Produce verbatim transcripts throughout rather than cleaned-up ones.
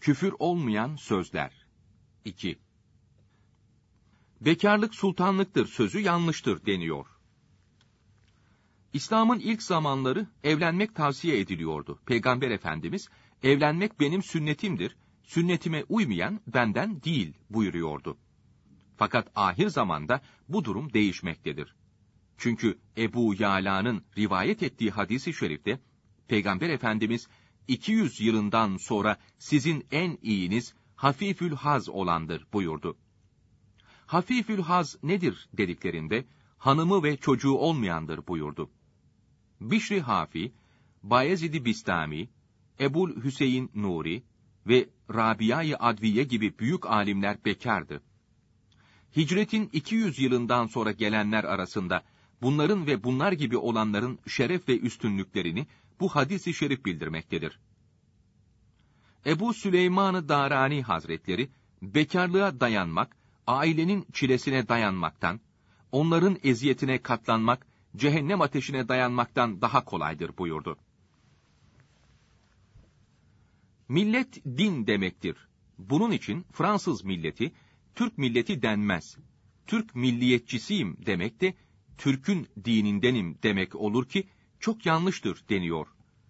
Küfür olmayan sözler. iki. Bekarlık sultanlıktır sözü yanlıştır deniyor. İslam'ın ilk zamanları evlenmek tavsiye ediliyordu. Peygamber Efendimiz, evlenmek benim sünnetimdir, sünnetime uymayan benden değil buyuruyordu. Fakat ahir zamanda bu durum değişmektedir. Çünkü Ebu Yala'nın rivayet ettiği hadis-i şerifte, Peygamber Efendimiz, iki yüz yılından sonra sizin en iyiniz hafifül haz olandır buyurdu. Hafifül haz nedir dediklerinde, hanımı ve çocuğu olmayandır buyurdu. Bişri Hafi, Bayezid-i Bistami, Ebul Hüseyin Nuri ve Rabia-i Adviye gibi büyük alimler bekardı. Hicretin iki yüz yılından sonra gelenler arasında, bunların ve bunlar gibi olanların şeref ve üstünlüklerini bu hadis-i şerif bildirmektedir. Ebu Süleyman-ı Darani Hazretleri, bekarlığa dayanmak, ailenin çilesine dayanmaktan, onların eziyetine katlanmak, cehennem ateşine dayanmaktan daha kolaydır buyurdu. Millet din demektir. Bunun için Fransız milleti, Türk milleti denmez. Türk milliyetçisiyim demek de, Türk'ün dinindenim demek olur ki, çok yanlıştır deniyor.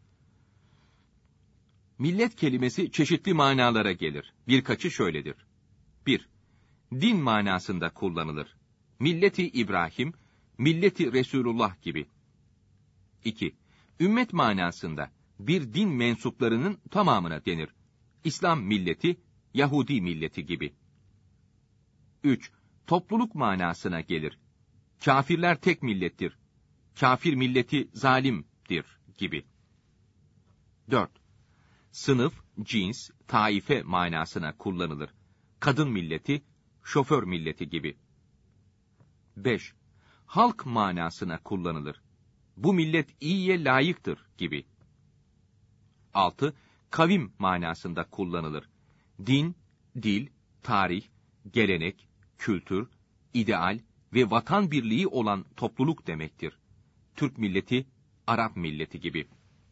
Millet kelimesi çeşitli manalara gelir. Birkaçı şöyledir. bir. Din manasında kullanılır. Milleti İbrahim, milleti Resulullah gibi. iki. Ümmet manasında bir din mensuplarının tamamına denir. İslam milleti, Yahudi milleti gibi. üç. Topluluk manasına gelir. Kafirler tek millettir. Kafir milleti zalimdir gibi. dört. Sınıf, cins, taife manasına kullanılır. Kadın milleti, şoför milleti gibi. beş. Halk manasına kullanılır. Bu millet iyiye layıktır gibi. altı. Kavim manasında kullanılır. Din, dil, tarih, gelenek, kültür, ideal ve vatan birliği olan topluluk demektir. Türk milleti, Arap milleti gibi.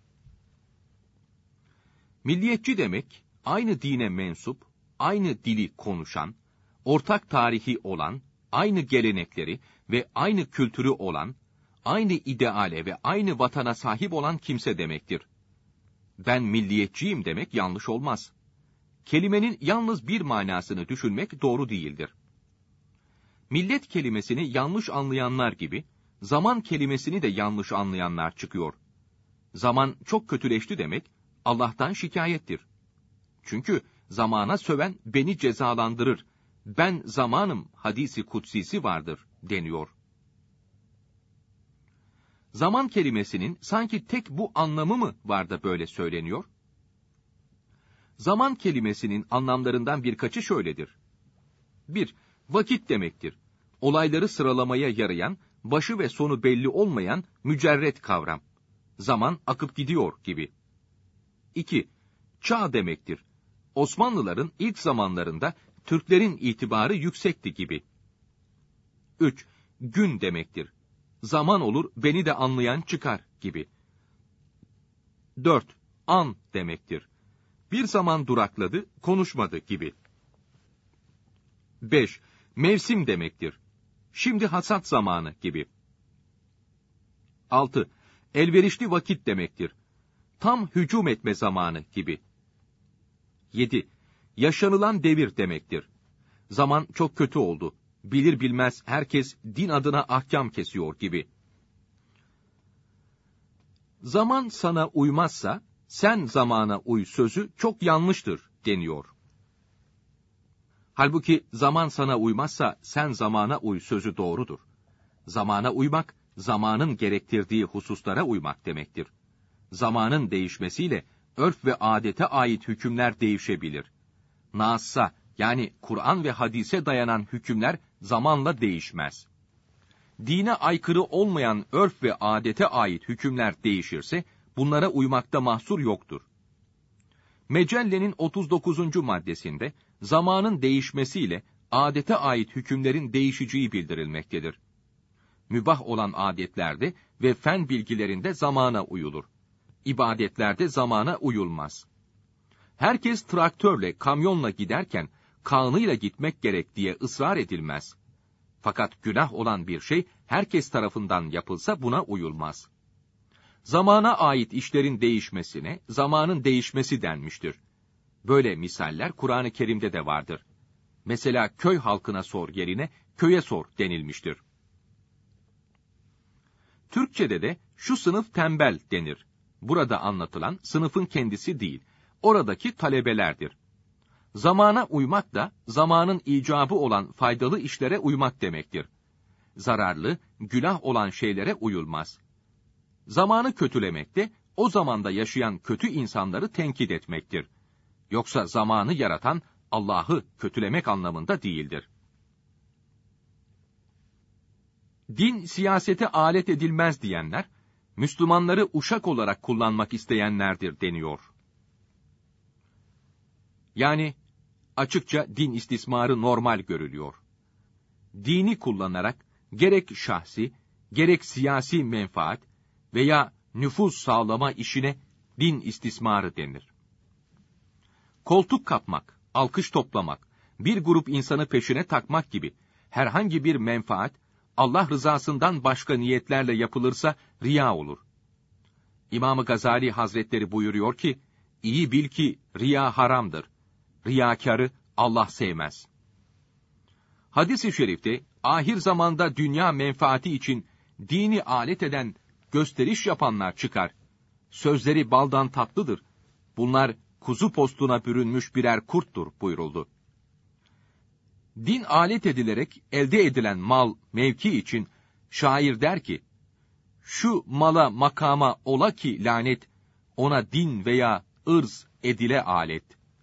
Milliyetçi demek, aynı dine mensup, aynı dili konuşan, ortak tarihi olan, aynı gelenekleri ve aynı kültürü olan, aynı ideale ve aynı vatana sahip olan kimse demektir. Ben milliyetçiyim demek yanlış olmaz. Kelimenin yalnız bir manasını düşünmek doğru değildir. Millet kelimesini yanlış anlayanlar gibi, zaman kelimesini de yanlış anlayanlar çıkıyor. Zaman çok kötüleşti demek, Allah'tan şikayettir. Çünkü zamana söven beni cezalandırır, ben zamanım hadisi kutsisi vardır deniyor. Zaman kelimesinin sanki tek bu anlamı mı var da böyle söyleniyor? Zaman kelimesinin anlamlarından birkaçı şöyledir. bir. Vakit demektir. Olayları sıralamaya yarayan, başı ve sonu belli olmayan mücerret kavram. Zaman akıp gidiyor gibi. iki. Çağ demektir. Osmanlıların ilk zamanlarında Türklerin itibarı yüksekti gibi. üç. Gün demektir. Zaman olur, beni de anlayan çıkar gibi. dört. An demektir. Bir zaman durakladı, konuşmadı gibi. beş. Mevsim demektir. Şimdi hasat zamanı gibi. altı. Elverişli vakit demektir. Tam hücum etme zamanı gibi. yedi. Yaşanılan devir demektir. Zaman çok kötü oldu. Bilir bilmez herkes din adına ahkam kesiyor gibi. Zaman sana uymazsa, sen zamana uy sözü çok yanlıştır deniyor. Halbuki zaman sana uymazsa, sen zamana uy sözü doğrudur. Zamana uymak, zamanın gerektirdiği hususlara uymak demektir. Zamanın değişmesiyle, örf ve adete ait hükümler değişebilir. Nassa, yani Kur'an ve hadise dayanan hükümler zamanla değişmez. Dine aykırı olmayan örf ve adete ait hükümler değişirse, bunlara uymakta mahsur yoktur. Mecellenin otuz dokuzuncu maddesinde, zamanın değişmesiyle adete ait hükümlerin değişeceği bildirilmektedir. Mübah olan adetlerde ve fen bilgilerinde zamana uyulur. İbadetlerde zamana uyulmaz. Herkes traktörle, kamyonla giderken, kağnıyla gitmek gerek diye ısrar edilmez. Fakat günah olan bir şey, herkes tarafından yapılsa buna uyulmaz. Zamana ait işlerin değişmesine, zamanın değişmesi denmiştir. Böyle misaller Kur'an-ı Kerim'de de vardır. Mesela köy halkına sor yerine, köye sor denilmiştir. Türkçede de şu sınıf tembel denir. Burada anlatılan sınıfın kendisi değil, oradaki talebelerdir. Zamana uymak da, zamanın icabı olan faydalı işlere uymak demektir. Zararlı, günah olan şeylere uyulmaz. Zamanı kötülemek de, o zamanda yaşayan kötü insanları tenkit etmektir. Yoksa zamanı yaratan, Allah'ı kötülemek anlamında değildir. Din siyasete alet edilmez diyenler, Müslümanları uşak olarak kullanmak isteyenlerdir deniyor. Yani, açıkça din istismarı normal görülüyor. Dini kullanarak, gerek şahsi, gerek siyasi menfaat veya nüfuz sağlama işine din istismarı denir. Koltuk kapmak, alkış toplamak, bir grup insanı peşine takmak gibi herhangi bir menfaat, Allah rızasından başka niyetlerle yapılırsa riya olur. İmam-ı Gazali Hazretleri buyuruyor ki, iyi bil ki riya haramdır. Riyakârı Allah sevmez. Hadis-i şerifte, ahir zamanda dünya menfaati için dini alet eden, gösteriş yapanlar çıkar. Sözleri baldan tatlıdır. Bunlar kuzu postuna bürünmüş birer kurttur buyuruldu. Din alet edilerek elde edilen mal, mevki için şair der ki, şu mala makama ola ki lanet, ona din veya ırz edile alet.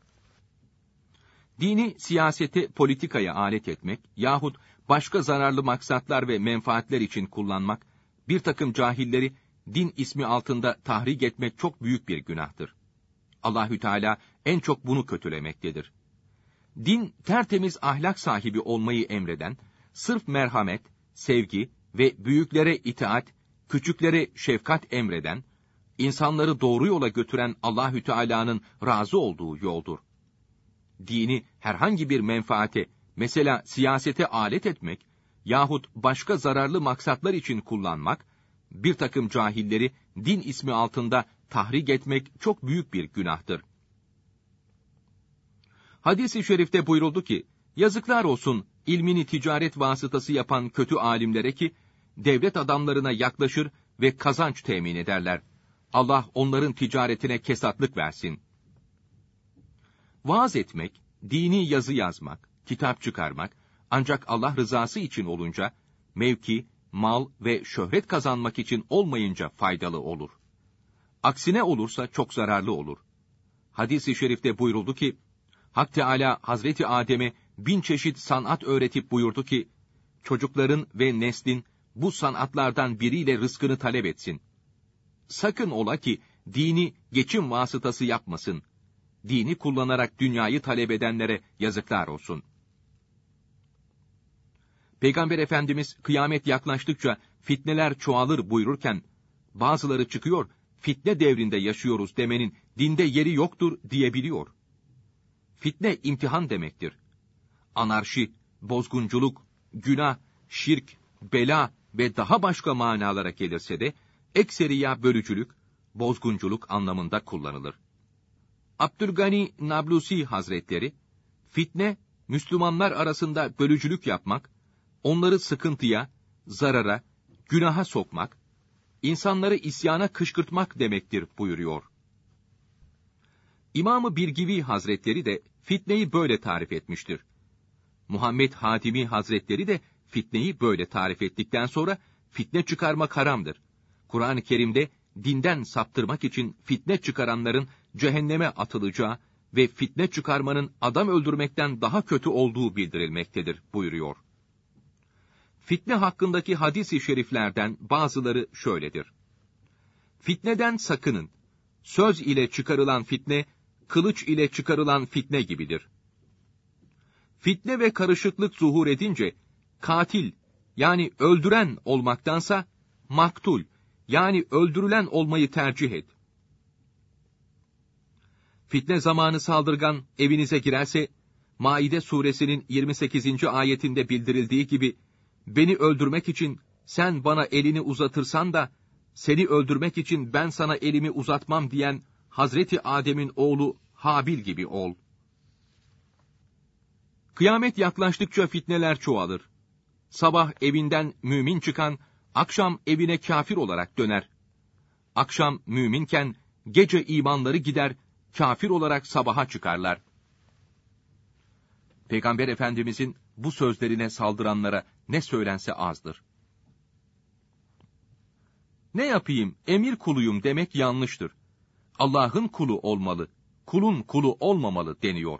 Dini siyasete, politikaya alet etmek yahut başka zararlı maksatlar ve menfaatler için kullanmak, bir takım cahilleri din ismi altında tahrik etmek çok büyük bir günahtır. Allahü Teala en çok bunu kötülemektedir. Din, tertemiz ahlak sahibi olmayı emreden, sırf merhamet, sevgi ve büyüklere itaat, küçüklere şefkat emreden, insanları doğru yola götüren Allahü Teala'nın razı olduğu yoldur. Dini herhangi bir menfaate, mesela siyasete alet etmek yahut başka zararlı maksatlar için kullanmak, bir takım cahilleri din ismi altında tahrik etmek çok büyük bir günahtır. Hadis-i şerifte buyuruldu ki, yazıklar olsun ilmini ticaret vasıtası yapan kötü alimlere ki, devlet adamlarına yaklaşır ve kazanç temin ederler. Allah onların ticaretine kesatlık versin. Vaaz etmek, dini yazı yazmak, kitap çıkarmak, ancak Allah rızası için olunca, mevki, mal ve şöhret kazanmak için olmayınca faydalı olur. Aksine olursa çok zararlı olur. Hadis-i şerifte buyuruldu ki, Hak Teâlâ Hazreti Adem'e bin çeşit sanat öğretip buyurdu ki, çocukların ve neslin bu sanatlardan biriyle rızkını talep etsin. Sakın ola ki dini geçim vasıtası yapmasın. Dini kullanarak dünyayı talep edenlere yazıklar olsun. Peygamber Efendimiz kıyamet yaklaştıkça fitneler çoğalır buyururken, bazıları çıkıyor, fitne devrinde yaşıyoruz demenin dinde yeri yoktur diyebiliyor. Fitne imtihan demektir. Anarşi, bozgunculuk, günah, şirk, bela ve daha başka manalara gelirse de, ekseriya bölücülük, bozgunculuk anlamında kullanılır. Abdülgani Nablusi Hazretleri, fitne, Müslümanlar arasında bölücülük yapmak, onları sıkıntıya, zarara, günaha sokmak, insanları isyana kışkırtmak demektir buyuruyor. İmam-ı Birgivi Hazretleri de fitneyi böyle tarif etmiştir. Muhammed Hatimi Hazretleri de fitneyi böyle tarif ettikten sonra, fitne çıkarmak haramdır. Kur'an-ı Kerim'de dinden saptırmak için fitne çıkaranların cehenneme atılacağı ve fitne çıkarmanın adam öldürmekten daha kötü olduğu bildirilmektedir buyuruyor. Fitne hakkındaki hadis-i şeriflerden bazıları şöyledir. Fitneden sakının. Söz ile çıkarılan fitne, kılıç ile çıkarılan fitne gibidir. Fitne ve karışıklık zuhur edince, katil, yani öldüren olmaktansa, maktul, yani öldürülen olmayı tercih et. Fitne zamanı saldırgan evinize girerse, Maide suresinin yirmi sekizinci ayetinde bildirildiği gibi, beni öldürmek için sen bana elini uzatırsan da, seni öldürmek için ben sana elimi uzatmam diyen Hazreti Adem'in oğlu Habil gibi ol. Kıyamet yaklaştıkça fitneler çoğalır. Sabah evinden mümin çıkan, akşam evine kafir olarak döner. Akşam müminken, gece imanları gider, kafir olarak sabaha çıkarlar. Peygamber Efendimizin bu sözlerine saldıranlara ne söylense azdır. Ne yapayım, emir kuluyum demek yanlıştır. Allah'ın kulu olmalı, kulun kulu olmamalı deniyor.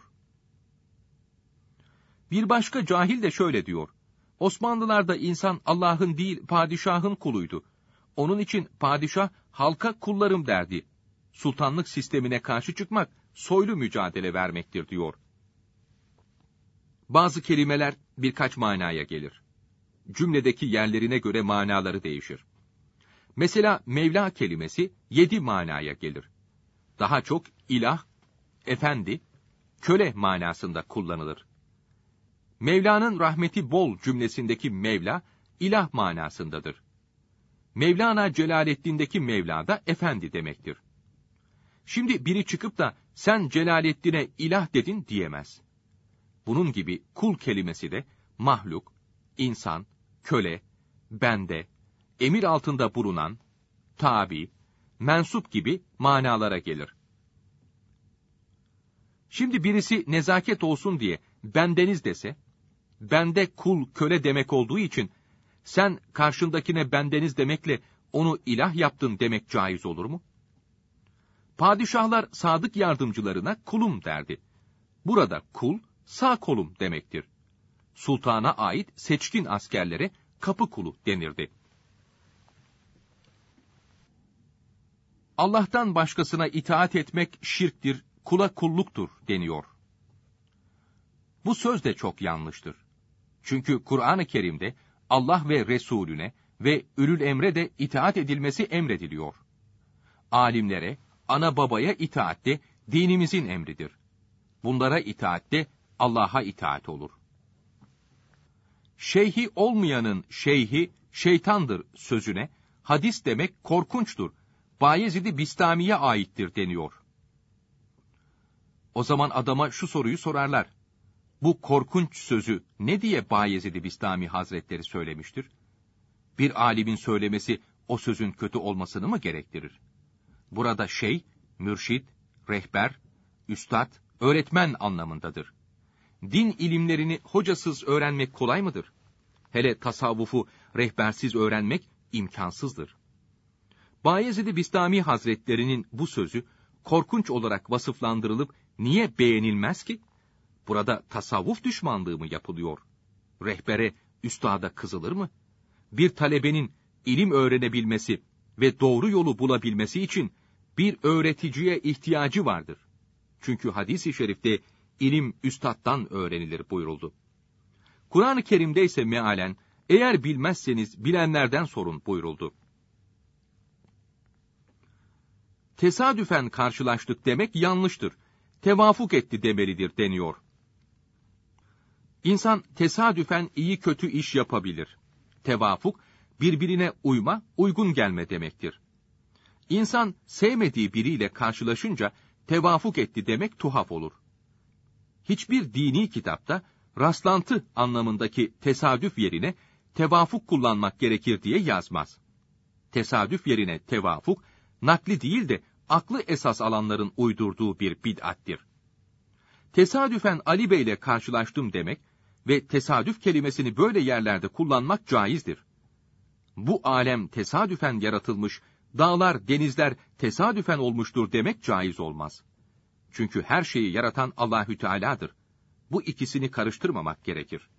Bir başka cahil de şöyle diyor. Osmanlılarda insan Allah'ın değil, padişahın kuluydu. Onun için padişah halka kullarım derdi. Sultanlık sistemine karşı çıkmak, soylu mücadele vermektir diyor. Bazı kelimeler birkaç manaya gelir. Cümledeki yerlerine göre manaları değişir. Mesela Mevla kelimesi yedi manaya gelir. Daha çok ilah, efendi, köle manasında kullanılır. Mevla'nın rahmeti bol cümlesindeki Mevla, ilah manasındadır. Mevlana Celaleddin'deki Mevla da efendi demektir. Şimdi biri çıkıp da sen Celaleddin'e ilah dedin diyemez. Bunun gibi kul kelimesi de mahluk, insan, köle, bende, emir altında bulunan, tabi, mensup gibi manalara gelir. Şimdi birisi nezaket olsun diye bendeniz dese, bende kul, köle demek olduğu için, sen karşındakine bendeniz demekle onu ilah yaptın demek caiz olur mu? Padişahlar sadık yardımcılarına kulum derdi. Burada kul, sağ kolum demektir. Sultana ait seçkin askerlere kapı kulu denirdi. Allah'tan başkasına itaat etmek şirktir, kula kulluktur deniyor. Bu söz de çok yanlıştır. Çünkü Kur'an-ı Kerim'de Allah ve Resulüne ve ülül emre de itaat edilmesi emrediliyor. Alimlere, ana babaya itaat de dinimizin emridir. Bunlara itaat de Allah'a itaat olur. Şeyhi olmayanın şeyhi şeytandır sözüne, hadis demek korkunçtur, Bayezid-i Bistami'ye aittir deniyor. O zaman adama şu soruyu sorarlar. Bu korkunç sözü ne diye Bayezid-i Bistami Hazretleri söylemiştir? Bir alimin söylemesi o sözün kötü olmasını mı gerektirir? Burada şey, mürşid, rehber, üstad, öğretmen anlamındadır. Din ilimlerini hocasız öğrenmek kolay mıdır? Hele tasavvufu rehbersiz öğrenmek imkansızdır. Bayezid-i Bistami Hazretlerinin bu sözü korkunç olarak vasıflandırılıp niye beğenilmez ki? Burada tasavvuf düşmanlığı mı yapılıyor? Rehbere, üstada kızılır mı? Bir talebenin ilim öğrenebilmesi ve doğru yolu bulabilmesi için bir öğreticiye ihtiyacı vardır. Çünkü hadis-i şerifte ilim üstattan öğrenilir buyuruldu. Kur'an-ı Kerim'de ise mealen, eğer bilmezseniz bilenlerden sorun buyuruldu. Tesadüfen karşılaştık demek yanlıştır. Tevafuk etti demelidir deniyor. İnsan tesadüfen iyi kötü iş yapabilir. Tevafuk, birbirine uyma, uygun gelme demektir. İnsan sevmediği biriyle karşılaşınca tevafuk etti demek tuhaf olur. Hiçbir dini kitapta rastlantı anlamındaki tesadüf yerine tevafuk kullanmak gerekir diye yazmaz. Tesadüf yerine tevafuk, nakli değil de aklı esas alanların uydurduğu bir bid'attir. Tesadüfen Ali Bey ile karşılaştım demek ve tesadüf kelimesini böyle yerlerde kullanmak caizdir. Bu alem tesadüfen yaratılmış, dağlar, denizler tesadüfen olmuştur demek caiz olmaz. Çünkü her şeyi yaratan Allahü Teala'dır. Bu ikisini karıştırmamak gerekir.